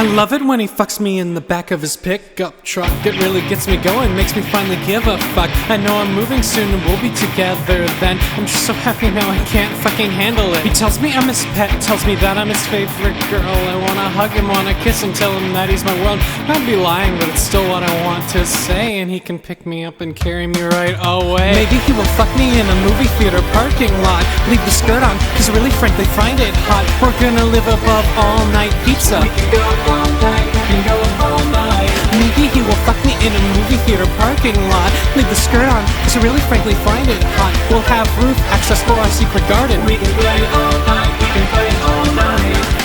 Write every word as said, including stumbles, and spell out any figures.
I love it when he fucks me in the back of his pickup truck. It really gets me going, makes me finally give a fuck. I know I'm moving soon and we'll be together then. I'm just so happy now I can't fucking handle it. He tells me I'm his pet, tells me that I'm his favorite girl. I wanna hug him, wanna kiss him, tell him that he's my world. I'd be lying, but it's still what I want to say. And he can pick me up and carry me right away. Maybe he will fuck me in a movie theater parking lot. Leave the skirt on, cause really frankly find it hot. We're gonna live above all night pizza. We can go all night, we can go all night. Maybe he will fuck me in a movie theater parking lot. Leave the skirt on, cause I really frankly find it hot. We'll have roof access for our secret garden. We can play all night, we can play all night.